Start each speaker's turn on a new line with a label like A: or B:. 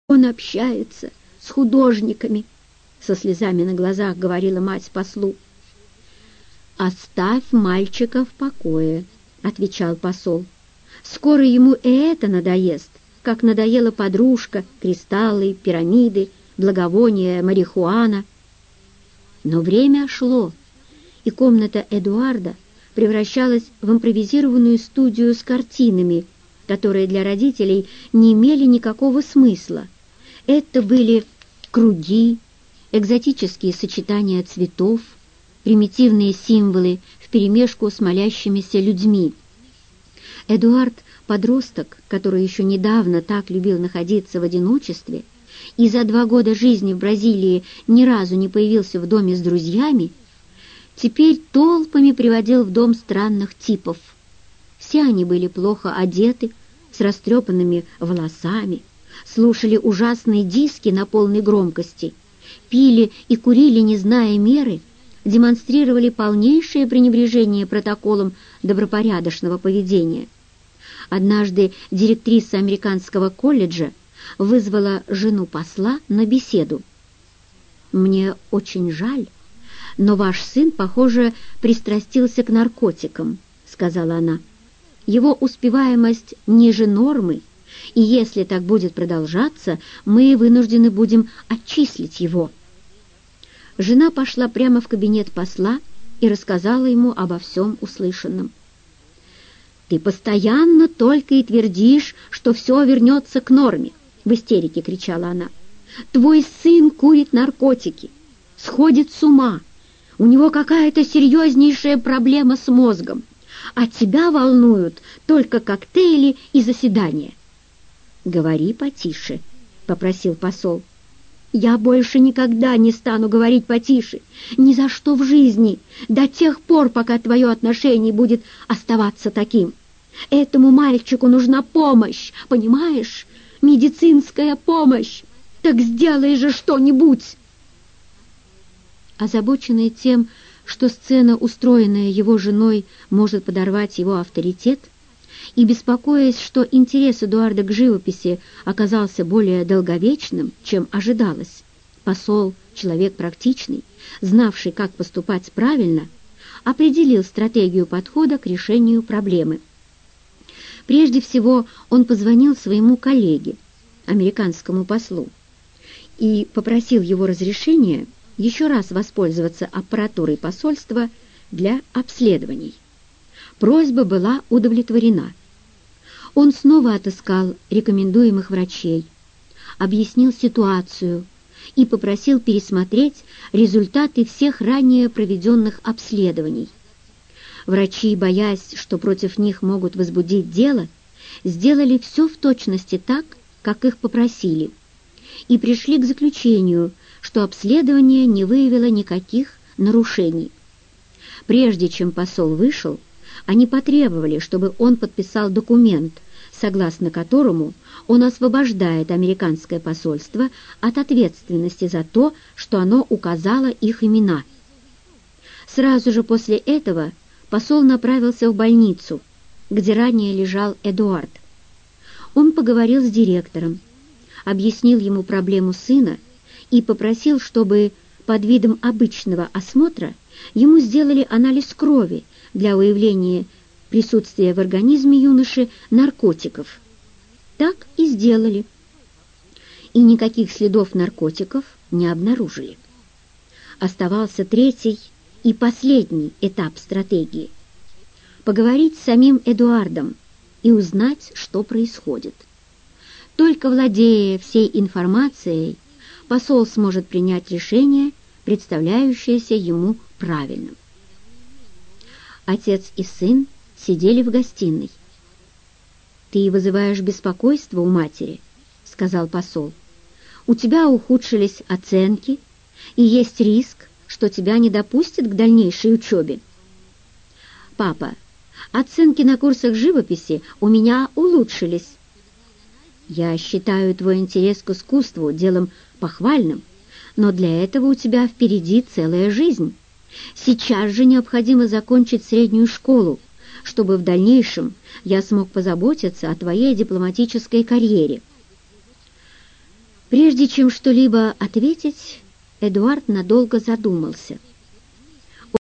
A: Он общается с художниками, со слезами на глазах говорила мать послу. «Оставь мальчика в покое», — отвечал посол. «Скоро ему и это надоест, как надоела подружка, кристаллы, пирамиды, благовония, марихуана». Но время шло, и комната Эдуарда превращалась в импровизированную студию с картинами, которые для родителей не имели никакого смысла. Это были круги, экзотические сочетания цветов, примитивные символы вперемешку с молящимися людьми. Эдуард, подросток, который еще недавно так любил находиться в одиночестве и за 2 года жизни в Бразилии ни разу не появился в доме с друзьями, теперь толпами приводил в дом странных типов. Все они были плохо одеты, с растрепанными волосами, слушали ужасные диски на полной громкости, пили и курили, не зная меры, демонстрировали полнейшее пренебрежение протоколом добропорядочного поведения. Однажды директриса американского колледжа вызвала жену посла на беседу. «Мне очень жаль, но ваш сын, похоже, пристрастился к наркотикам», — сказала она. «Его успеваемость ниже нормы, и если так будет продолжаться, мы вынуждены будем отчислить его». Жена пошла прямо в кабинет посла и рассказала ему обо всем услышанном. «Ты постоянно только и твердишь, что все вернется к норме», — в истерике кричала она. «Твой сын курит наркотики, сходит с ума, у него какая-то серьезнейшая проблема с мозгом, а тебя волнуют только коктейли и заседания». «Говори потише», — попросил посол. «Я больше никогда не стану говорить потише, ни за что в жизни, до тех пор, пока твое отношение будет оставаться таким. Этому мальчику нужна помощь, понимаешь? Медицинская помощь. Так сделай же что-нибудь!» Озабоченный тем, что сцена, устроенная его женой, может подорвать его авторитет, и беспокоясь, что интерес Эдуарда к живописи оказался более долговечным, чем ожидалось, посол, человек практичный, знавший, как поступать правильно, определил стратегию подхода к решению проблемы. Прежде всего он позвонил своему коллеге, американскому послу, и попросил его разрешения еще раз воспользоваться аппаратурой посольства для обследований. Просьба была удовлетворена. Он снова отыскал рекомендуемых врачей, объяснил ситуацию и попросил пересмотреть результаты всех ранее проведенных обследований. Врачи, боясь, что против них могут возбудить дело, сделали все в точности так, как их попросили, и пришли к заключению, что обследование не выявило никаких нарушений. Прежде чем посол вышел, они потребовали, чтобы он подписал документ, согласно которому он освобождает американское посольство от ответственности за то, что оно указало их имена. Сразу же после этого посол направился в больницу, где ранее лежал Эдуард. Он поговорил с директором, объяснил ему проблему сына и попросил, чтобы под видом обычного осмотра ему сделали анализ крови для выявления присутствия в организме юноши наркотиков. Так и сделали. И никаких следов наркотиков не обнаружили. Оставался третий и последний этап стратегии – поговорить с самим Эдуардом и узнать, что происходит. Только владея всей информацией, посол сможет принять решение, представляющееся ему правильным. Отец и сын сидели в гостиной. «Ты вызываешь беспокойство у матери», — сказал посол. «У тебя ухудшились оценки, и есть риск, что тебя не допустят к дальнейшей учебе». «Папа, оценки на курсах живописи у меня улучшились». «Я считаю твой интерес к искусству делом похвальным, но для этого у тебя впереди целая жизнь. Сейчас же необходимо закончить среднюю школу, чтобы в дальнейшем я смог позаботиться о твоей дипломатической карьере». Прежде чем что-либо ответить, Эдуард надолго задумался.